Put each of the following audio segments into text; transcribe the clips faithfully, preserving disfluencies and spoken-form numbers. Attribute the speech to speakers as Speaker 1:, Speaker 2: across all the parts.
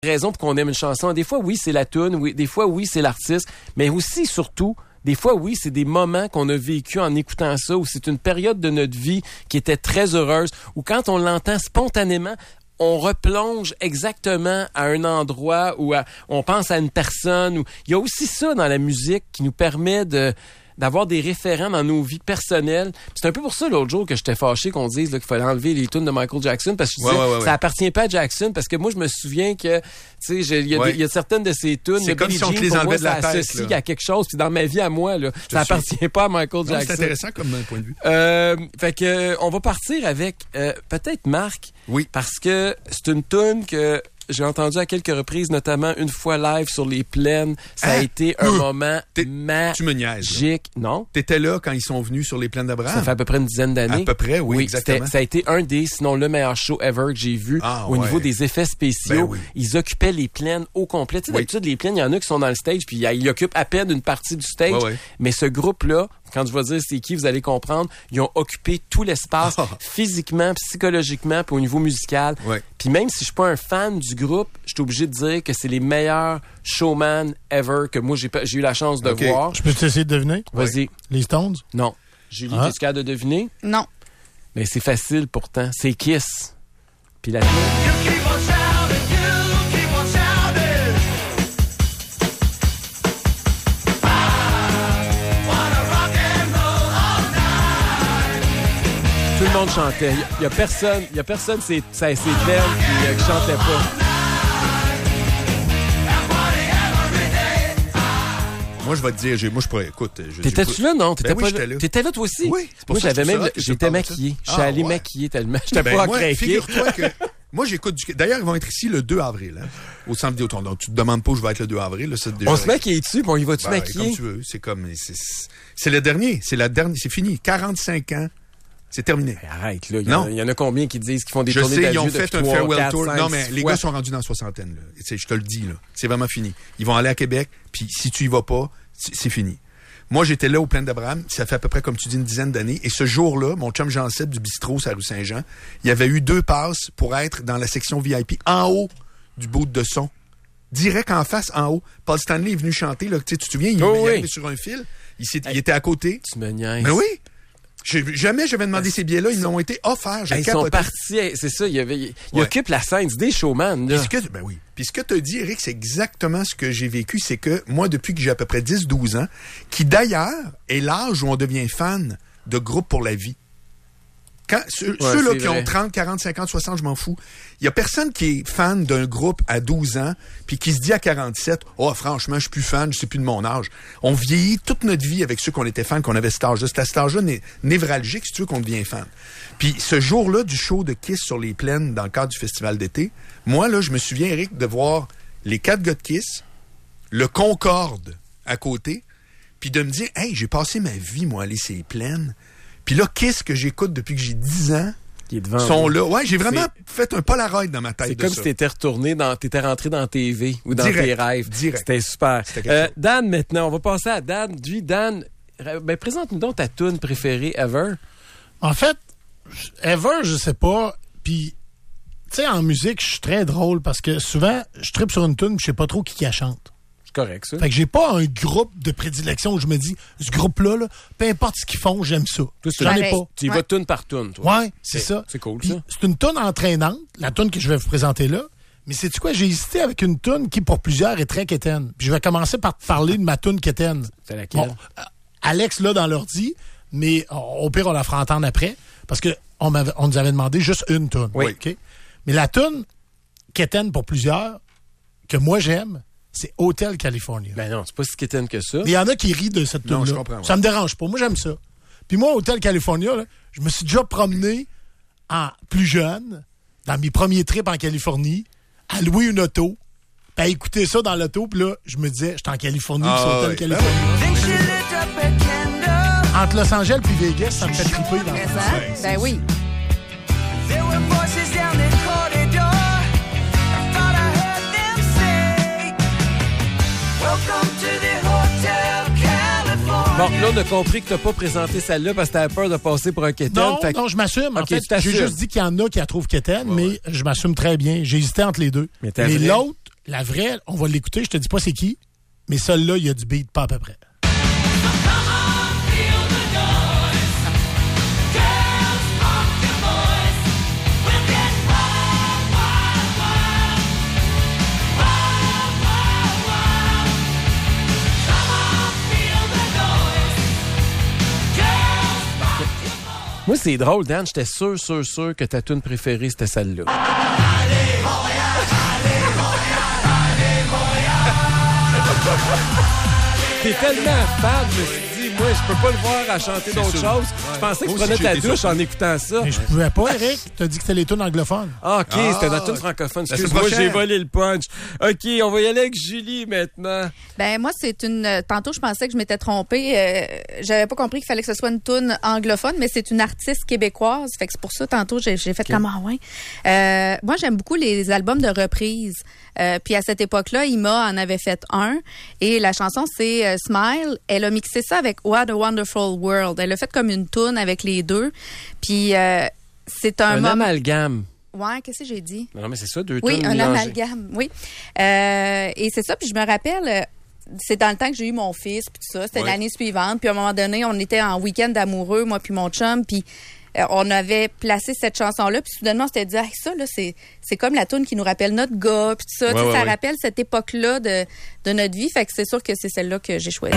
Speaker 1: raison pour qu'on aime une chanson. Des fois, oui, c'est la tune, oui, des fois, oui, c'est l'artiste, mais aussi, surtout, des fois, oui, c'est des moments qu'on a vécu en écoutant ça, ou c'est une période de notre vie qui était très heureuse, ou quand on l'entend spontanément, on replonge exactement à un endroit où à, on pense à une personne. Où, il y a aussi ça dans la musique qui nous permet de d'avoir des référents dans nos vies personnelles. C'est un peu pour ça, l'autre jour, que j'étais fâché qu'on dise là, qu'il fallait enlever les tunes de Michael Jackson, parce que je disais,
Speaker 2: ouais, ouais, ouais.
Speaker 1: ça appartient pas à Jackson, parce que moi, je me souviens que, tu sais, il y, ouais. y a certaines de ces tunes,
Speaker 2: c'est comme si on te les enlevait de la tête.
Speaker 1: Ça associe à quelque chose, puis dans ma vie à moi, là, ça
Speaker 2: suis.
Speaker 1: appartient pas à Michael Jackson.
Speaker 2: Non, c'est intéressant comme point de vue.
Speaker 1: Euh, fait que, euh, on va partir avec, euh, peut-être Marc.
Speaker 2: Oui.
Speaker 1: Parce que c'est une tune que j'ai entendu à quelques reprises, notamment une fois live sur les plaines. Ça hein? a été un euh, moment magique.
Speaker 2: Tu me niaises.
Speaker 1: Non?
Speaker 2: T'étais là quand ils sont venus sur les plaines d'Abraham?
Speaker 1: Ça fait à peu près une dizaine d'années.
Speaker 2: À peu près, oui,
Speaker 1: oui
Speaker 2: exactement.
Speaker 1: Ça a été un des, sinon le meilleur show ever que j'ai vu.
Speaker 2: Ah,
Speaker 1: au
Speaker 2: ouais.
Speaker 1: niveau des effets spéciaux.
Speaker 2: Ben oui.
Speaker 1: Ils occupaient les plaines au complet. Tu sais,
Speaker 2: oui.
Speaker 1: d'habitude, les plaines, il y en a qui sont dans le stage, puis ils occupent à peine une partie du stage.
Speaker 2: Ouais, ouais.
Speaker 1: Mais ce groupe-là, quand je vais dire c'est qui, vous allez comprendre, ils ont occupé tout l'espace,
Speaker 2: oh.
Speaker 1: physiquement, psychologiquement, puis au niveau musical.
Speaker 2: Ouais.
Speaker 1: Puis même si je suis pas un fan du groupe, je suis obligé de dire que c'est les meilleurs showman ever que moi j'ai, j'ai eu la chance de
Speaker 2: okay.
Speaker 1: voir.
Speaker 3: Je peux t'essayer de deviner?
Speaker 1: Vas-y.
Speaker 3: Ouais. Les Stones?
Speaker 1: Non. Julie,
Speaker 3: ah.
Speaker 1: t'es-tu capable de deviner?
Speaker 4: Non.
Speaker 1: Mais c'est facile pourtant. C'est Kiss. Puis la tout le monde chantait. Il y a personne, il y a personne, c'est, ça, c'est plaine qui, euh, qui chantait pas.
Speaker 2: Moi, je vais te dire, j'ai, moi, je pourrais, écoute. Je,
Speaker 1: T'étais-tu là, non? T'étais
Speaker 2: ben
Speaker 1: pas
Speaker 2: oui,
Speaker 1: là.
Speaker 2: là.
Speaker 1: T'étais là, toi aussi?
Speaker 2: Oui.
Speaker 1: Moi, j'avais même,
Speaker 2: ça,
Speaker 1: j'étais maquillé. Je suis
Speaker 2: ah,
Speaker 1: allé
Speaker 2: ouais.
Speaker 1: maquiller tellement. J'étais
Speaker 2: ben
Speaker 1: pas
Speaker 2: moi,
Speaker 1: craqué.
Speaker 2: Figure-toi que, moi, j'écoute du, d'ailleurs, ils vont être ici le deux avril, hein, au Centre Vidéotron. Donc, tu te demandes pas où je vais être le deux avril, là, c'est déjà.
Speaker 1: On se maquille dessus, puis on y va-tu
Speaker 2: ben,
Speaker 1: maquiller?
Speaker 2: Comme tu veux. C'est comme, c'est, c'est le dernier. C'est la dernière, c'est fini. quarante-cinq ans. C'est terminé.
Speaker 1: Mais arrête, là. Il y,
Speaker 2: non.
Speaker 1: il y en a combien qui disent qu'ils font des
Speaker 2: je
Speaker 1: tournées
Speaker 2: sais,
Speaker 1: d'adieu
Speaker 2: ils ont fait un
Speaker 1: trois,
Speaker 2: farewell
Speaker 1: quatre,
Speaker 2: tour.
Speaker 1: cinq,
Speaker 2: Non, mais les
Speaker 1: fois.
Speaker 2: gars sont rendus dans la soixantaine, là. Tu sais, je te le dis, là. C'est vraiment fini. Ils vont aller à Québec, puis si tu y vas pas, c'est, c'est fini. Moi, j'étais là au Plaines d'Abraham. Ça fait à peu près, comme tu dis, une dizaine d'années. Et ce jour-là, mon chum Jean-Seb du bistrot, à rue Saint-Jean, il y avait eu deux passes pour être dans la section V I P, en haut du booth de son. Direct en face, en haut. Paul Stanley est venu chanter, là. Tu sais, tu te souviens, il,
Speaker 1: oh,
Speaker 2: il
Speaker 1: oui.
Speaker 2: arrivait sur un fil. Il, s'est, hey, il était à côté.
Speaker 1: Tu me niaises.
Speaker 2: Ben oui. J'ai, jamais j'avais demandé ces billets-là, ils m'ont été offerts. J'ai
Speaker 1: hey, ils sont partis, c'est ça, il y avait, il, il
Speaker 2: ouais.
Speaker 1: occupe la scène, c'est des showman, là.
Speaker 2: Puis ce que, ben oui. Puis ce que tu as dit, Eric, c'est exactement ce que j'ai vécu, c'est que moi, depuis que j'ai à peu près dix douze ans, qui d'ailleurs est l'âge où on devient fan de groupes pour la vie. Quand, ceux,
Speaker 1: ouais,
Speaker 2: ceux-là qui
Speaker 1: vrai.
Speaker 2: ont trente, quarante, cinquante, soixante, je m'en fous. Il y a personne qui est fan d'un groupe à douze ans, puis qui se dit à quarante-sept, « Oh, franchement, je suis plus fan, je suis plus de mon âge. » On vieillit toute notre vie avec ceux qu'on était fans, qu'on avait cet âge-là. C'est à cet âge-là né- névralgique, si tu veux, qu'on devient fan. Puis ce jour-là du show de Kiss sur les plaines dans le cadre du festival d'été, moi, là, je me souviens, Eric, de voir les quatre gars de Kiss, le Concorde à côté, puis de me dire, « Hey, j'ai passé ma vie, moi, à aller sur les plaines. » Puis là, Kiss, que j'écoute depuis que j'ai dix ans,
Speaker 1: qui est devant
Speaker 2: sont
Speaker 1: vous.
Speaker 2: là. Ouais, j'ai vraiment
Speaker 1: c'est...
Speaker 2: fait un Polaroid dans ma tête.
Speaker 1: C'est
Speaker 2: de
Speaker 1: comme
Speaker 2: ça.
Speaker 1: si t'étais retourné dans, t'étais rentré dans T V ou dans
Speaker 2: direct,
Speaker 1: tes rêves.
Speaker 2: Direct.
Speaker 1: C'était super.
Speaker 2: C'était
Speaker 1: euh, Dan, maintenant, on va passer à Dan. Lui, Dan, ben, présente-nous donc ta tune préférée ever.
Speaker 3: En fait, ever, je sais pas. Puis, tu sais, en musique, je suis très drôle parce que souvent, je trippe sur une tune, je sais pas trop qui qui la chante.
Speaker 1: C'est correct, ça.
Speaker 3: Fait que j'ai pas un groupe de prédilection où je me dis, ce groupe-là, là, peu importe ce qu'ils font, j'aime ça.
Speaker 1: Toi,
Speaker 3: J'en ai pas.
Speaker 1: Tu y vas
Speaker 4: ouais.
Speaker 1: tune par tune, toi.
Speaker 3: Ouais, c'est, c'est ça.
Speaker 1: C'est cool,
Speaker 3: Puis,
Speaker 1: ça.
Speaker 3: c'est une tune entraînante, la tune que je vais vous présenter là. Mais sais-tu quoi? J'ai hésité avec une tune qui, pour plusieurs, est très quétaine. Puis je vais commencer par te parler de ma tune quétaine.
Speaker 1: C'est laquelle?
Speaker 3: Bon, euh, Alex, là, dans l'ordi, mais euh, au pire, on la fera entendre après. Parce que on, m'avait, on nous avait demandé juste une tune.
Speaker 1: Oui.
Speaker 3: Okay? Mais la tune quétaine, pour plusieurs, que moi j'aime, c'est Hotel California.
Speaker 1: Ben non, c'est pas si quétaine que ça.
Speaker 3: Mais il y en a qui rient de cette tune-là.
Speaker 2: Non, je comprends. Ouais.
Speaker 3: Ça me dérange pas. Moi, j'aime ça. Puis moi, Hotel California, là, je me suis déjà promené en plus jeune, dans mes premiers trips en Californie, à louer une auto, puis à écouter ça dans l'auto, puis là, je me disais, j'étais en Californie,
Speaker 2: ah,
Speaker 3: puis c'est Hotel
Speaker 2: ouais.
Speaker 3: California. Ah, entre Los Angeles puis Vegas, ça me fait triper dans le
Speaker 4: Ben, ben oui.
Speaker 1: Bon, là, on a compris que t'as pas présenté celle-là parce que t'avais peur de passer pour un quétaine.
Speaker 3: Non,
Speaker 1: fait...
Speaker 3: non, je m'assume. En
Speaker 1: okay,
Speaker 3: fait, j'ai juste dit qu'il y en a qui la trouvent quétaine, ouais, mais ouais. je m'assume très bien. J'ai hésité entre les deux. Mais, mais l'autre, la vraie, on va l'écouter, je te dis pas c'est qui, mais celle-là, il y a du beat pas à peu près.
Speaker 1: Moi, c'est drôle, Dan. J'étais sûr, sûr, sûr que ta tune préférée, c'était celle-là.
Speaker 4: Allez, Montréal! Allez, Montréal! Allez, Montréal!
Speaker 1: T'es tellement fan, je me suis dit, moi, je peux pas le voir à chanter d'autres
Speaker 2: sûr.
Speaker 1: choses.
Speaker 2: Ouais.
Speaker 1: Je pensais que
Speaker 2: Moi
Speaker 1: tu prenais
Speaker 2: aussi,
Speaker 1: ta
Speaker 2: j'ai été
Speaker 1: douche
Speaker 2: surpris.
Speaker 1: en écoutant ça.
Speaker 3: Mais je pouvais pas, Eric. T'as dit que c'était les tunes anglophones.
Speaker 1: Ah, OK,
Speaker 2: Ah,
Speaker 1: c'était dans tune francophone.
Speaker 2: la semaine
Speaker 1: Excuse-moi,
Speaker 2: prochaine.
Speaker 1: j'ai volé le punch. OK, on va y aller avec Julie maintenant.
Speaker 5: Ben moi, c'est une... euh, Tantôt, je pensais que je m'étais trompée. Euh, j'avais pas compris qu'il fallait que ce soit une toune anglophone, mais c'est une artiste québécoise. Fait que c'est pour ça, tantôt, j'ai, j'ai fait comme, ah ouais. Euh, moi, j'aime beaucoup les albums de reprise. Euh, puis à cette époque-là, Ima en avait fait un. Et la chanson, c'est euh, Smile. Elle a mixé ça avec What a Wonderful World. Elle a fait comme une toune avec les deux. Puis euh, c'est un...
Speaker 1: Un
Speaker 5: moment...
Speaker 1: amalgame.
Speaker 5: Ouais, qu'est-ce que j'ai dit?
Speaker 1: Non, mais c'est ça, deux
Speaker 5: Oui,
Speaker 1: tunes
Speaker 5: un
Speaker 1: mélangées.
Speaker 5: amalgame, oui. Euh, et c'est ça, puis je me rappelle, euh, c'est dans le temps que j'ai eu mon fils, puis tout ça, c'était
Speaker 2: Ouais.
Speaker 5: l'année suivante, puis à un moment donné, on était en week-end amoureux, moi puis mon chum, puis euh, on avait placé cette chanson-là, puis soudainement, on s'était dit, ah, ça, là, c'est, c'est comme la toune qui nous rappelle notre gars, puis tout ça,
Speaker 1: Ouais,
Speaker 5: tu sais,
Speaker 1: ouais,
Speaker 5: ça
Speaker 1: ouais.
Speaker 5: rappelle cette époque-là de, de notre vie, fait que c'est sûr que c'est celle-là que j'ai choisie.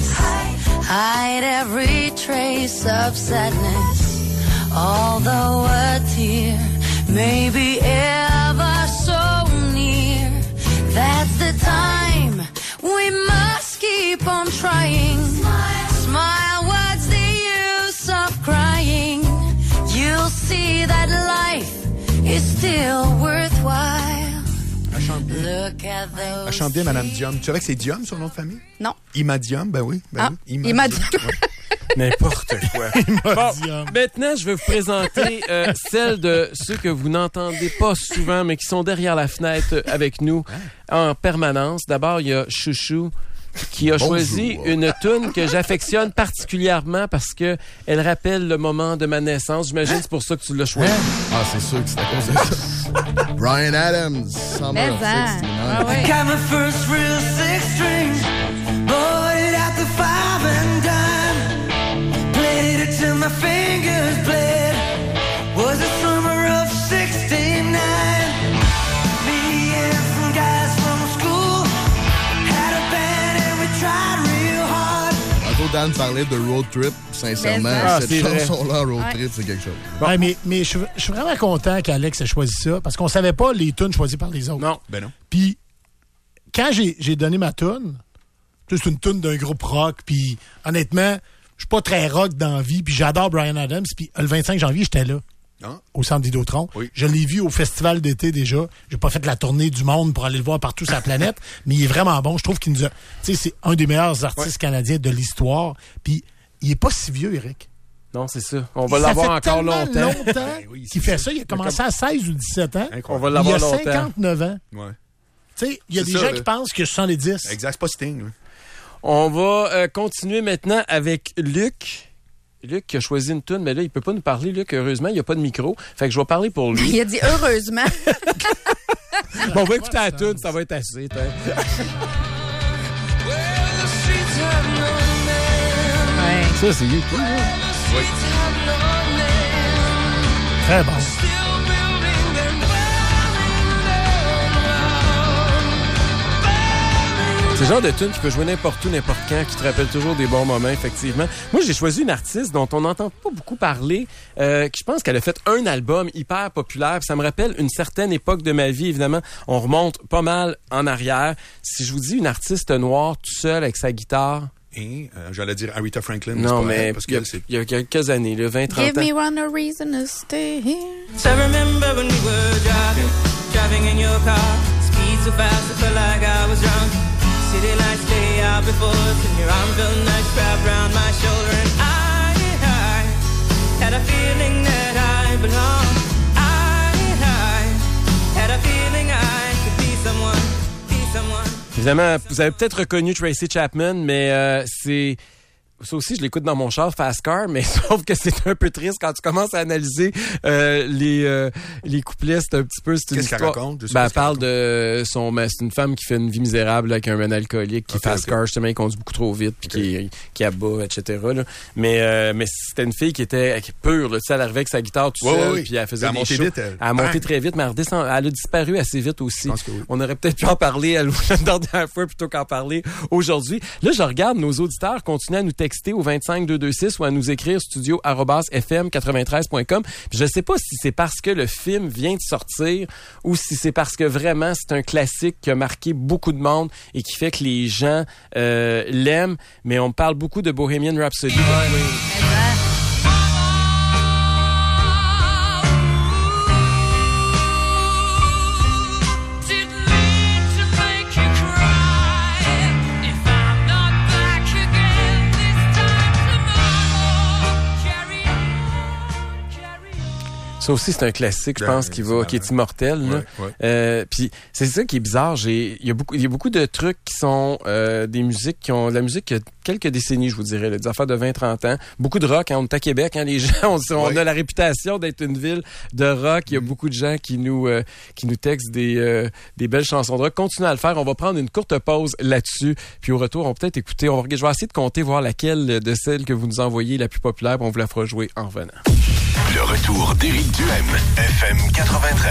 Speaker 6: Hide every trace of sadness, although a tear may be ever so near. That's the time we must keep on trying. Smile, smile, what's the use of crying? You'll see that life is still worthwhile.
Speaker 2: Elle chante bien.
Speaker 6: Look at those.
Speaker 2: Elle chante bien, Madame Diom. Tu savais que c'est Diom, son nom de famille?
Speaker 5: Non.
Speaker 2: Ima Diom, ben oui. Ben
Speaker 5: Ah,
Speaker 2: oui.
Speaker 5: il m'a dit.
Speaker 1: N'importe quoi. Bon,
Speaker 3: Diom.
Speaker 1: maintenant, je vais vous présenter euh, celle de ceux que vous n'entendez pas souvent, mais qui sont derrière la fenêtre avec nous en permanence. D'abord, il y a Chouchou qui a
Speaker 2: Bonjour.
Speaker 1: choisi une toune que j'affectionne particulièrement parce que elle rappelle le moment de ma naissance. J'imagine que c'est pour ça que tu l'as choisi.
Speaker 7: Ah, c'est sûr que c'est à cause de ça. Brian Adams, Summer
Speaker 5: Mais
Speaker 7: of
Speaker 5: hein.
Speaker 7: sixty-nine.
Speaker 5: Ah ouais.
Speaker 4: Got my first real six string, bought it at the five and dime, played it till my fingers bled. Was the summer of sixty-nine. Me and some guys from school had a band and we tried real hard.
Speaker 7: Tantôt, Dan parlait de road trip. Sincèrement,
Speaker 5: Mais
Speaker 1: ça. Ah,
Speaker 7: cette
Speaker 1: c'est vrai.
Speaker 7: chanson-là, road
Speaker 5: Ouais.
Speaker 7: trip, c'est quelque chose.
Speaker 3: Ouais, mais mais je, je suis vraiment content qu'Alex ait choisi ça, parce qu'on savait pas les tunes choisies par les autres.
Speaker 1: Non.
Speaker 2: Ben non.
Speaker 3: Puis, quand j'ai, j'ai donné ma tune, tu sais, c'est une tune d'un groupe rock, puis honnêtement, je suis pas très rock dans la vie, puis j'adore Brian Adams, puis le vingt-cinq janvier, j'étais là,
Speaker 2: Ah.
Speaker 3: au Centre Vidéotron.
Speaker 2: Oui.
Speaker 3: Je l'ai vu au festival d'été déjà. J'ai pas fait la tournée du monde pour aller le voir partout sur la planète, mais il est vraiment bon. Je trouve qu'il nous a... Tu sais, c'est un des meilleurs artistes
Speaker 2: Ouais.
Speaker 3: canadiens de l'histoire, puis il est pas si vieux, Eric.
Speaker 1: Non, c'est ça. On va
Speaker 3: Ça
Speaker 1: l'avoir
Speaker 3: fait
Speaker 1: encore
Speaker 3: tellement
Speaker 1: longtemps.
Speaker 3: longtemps
Speaker 2: Ben oui,
Speaker 3: qu'il
Speaker 2: c'est
Speaker 3: fait
Speaker 2: ça.
Speaker 3: ça. Il a commencé à seize ou dix-sept ans.
Speaker 1: On
Speaker 2: Incroyable.
Speaker 1: va
Speaker 3: Il
Speaker 1: l'avoir
Speaker 3: a
Speaker 1: longtemps.
Speaker 3: cinquante-neuf ans.
Speaker 2: Ouais.
Speaker 3: Tu sais, il y a
Speaker 2: C'est
Speaker 3: des
Speaker 2: ça,
Speaker 3: gens
Speaker 2: là.
Speaker 3: qui pensent que soixante-dix.
Speaker 2: Exact, c'est pas Sting. là.
Speaker 1: On va euh, continuer maintenant avec Luc. Luc qui a choisi une toune, mais là, il peut pas nous parler, Luc, heureusement, il n'y a pas de micro. Fait que je vais parler pour lui.
Speaker 5: Il a dit heureusement.
Speaker 1: Bon, on va écouter la toune, ça va être assez. t'as.
Speaker 4: Well, the streets have no name.
Speaker 5: Ouais.
Speaker 1: Ça, c'est Luc.
Speaker 4: Streets have no name.
Speaker 3: Très bon.
Speaker 4: Still building and burning down.
Speaker 1: C'est le genre de tune qui peut jouer n'importe où, n'importe quand, qui te rappelle toujours des bons moments, effectivement. Moi, j'ai choisi une artiste dont on n'entend pas beaucoup parler, euh, qui je pense qu'elle a fait un album hyper populaire. Puis ça me rappelle une certaine époque de ma vie, évidemment. On remonte pas mal en arrière. Si je vous dis une artiste noire tout seul avec sa guitare...
Speaker 2: Et euh, j'allais dire Aretha Franklin. mais
Speaker 1: Non,
Speaker 2: c'est pas
Speaker 1: mais
Speaker 2: elle, parce
Speaker 1: il y, a-
Speaker 2: que c'est
Speaker 1: il y a quelques années, là, vingt,
Speaker 5: Give
Speaker 1: trente ans.
Speaker 5: me one a reason to stay here.
Speaker 4: So I remember when we were driving, driving in your car. Speed so fast, I felt like I was drunk. City lights lay out before us, and your arm felt nice wrapped around my shoulder. And I, I had a feeling that I belonged. I, I had a feeling I could be someone, be someone.
Speaker 1: Évidemment, vous avez peut-être reconnu Tracy Chapman, mais euh, c'est... ça aussi, je l'écoute dans mon char, Fast Car, mais sauf que c'est un peu triste quand tu commences à analyser euh, les euh, les couplets. C'est un petit peu, c'est une
Speaker 2: Qu'est-ce qu'elle
Speaker 1: histoire.
Speaker 2: raconte? Je sais
Speaker 1: Ben,
Speaker 2: pas
Speaker 1: elle
Speaker 2: ce qu'elle
Speaker 1: parle
Speaker 2: raconte.
Speaker 1: de son, ben, c'est une femme qui fait une vie misérable avec un man alcoolique qui
Speaker 2: Ok,
Speaker 1: est Fast
Speaker 2: ok.
Speaker 1: Car, justement, il conduit beaucoup trop vite, puis
Speaker 2: Ok.
Speaker 1: qui, qui abat, et cetera. Là. Mais euh, mais c'était une fille qui était qui est pure, là, tu sais, elle arrivait avec sa guitare tout
Speaker 2: Ouais,
Speaker 1: seule,
Speaker 2: ouais, ouais.
Speaker 1: puis elle faisait
Speaker 2: Elle a
Speaker 1: des
Speaker 2: monté
Speaker 1: shows.
Speaker 2: vite, elle.
Speaker 1: Elle a monté
Speaker 2: Bang.
Speaker 1: très vite, mais elle, redescend, elle a disparu assez vite aussi.
Speaker 2: Je pense que oui.
Speaker 1: On aurait peut-être pu en parler à la dernière fois plutôt qu'en parler aujourd'hui. Là, je regarde nos auditeurs continuer à nous texter au vingt-cinq deux deux six ou à nous écrire studio arobase f m quatre-vingt-treize point com. Puis je sais pas si c'est parce que le film vient de sortir ou si c'est parce que vraiment c'est un classique qui a marqué beaucoup de monde et qui fait que les gens euh, l'aiment. Mais on me parle beaucoup de Bohemian Rhapsody. Ça aussi, c'est un classique, je
Speaker 2: Ben,
Speaker 1: pense, qui
Speaker 2: c'est
Speaker 1: va, qui est immortel. Là.
Speaker 2: Ouais, ouais.
Speaker 1: Euh, puis c'est ça qui est bizarre. J'ai, il y a beaucoup, il y a beaucoup de trucs qui sont euh, des musiques qui ont de la musique qui a quelques décennies, je vous dirais, là, des affaires de vingt trente ans. Beaucoup de rock. Hein, on est à Québec, hein, les gens, on, on
Speaker 2: Ouais.
Speaker 1: a la réputation d'être une ville de rock. Il y a beaucoup de gens qui nous, euh, qui nous textent des, euh, des belles chansons de rock. Continuez à le faire. On va prendre une courte pause là-dessus. Puis au retour, on va peut-être écouter. On va, je vais essayer de compter, voir laquelle de celles que vous nous envoyez est la plus populaire. On vous la fera jouer en revenant.
Speaker 8: Le retour d'Éric Duhem, F M quatre-vingt-treize.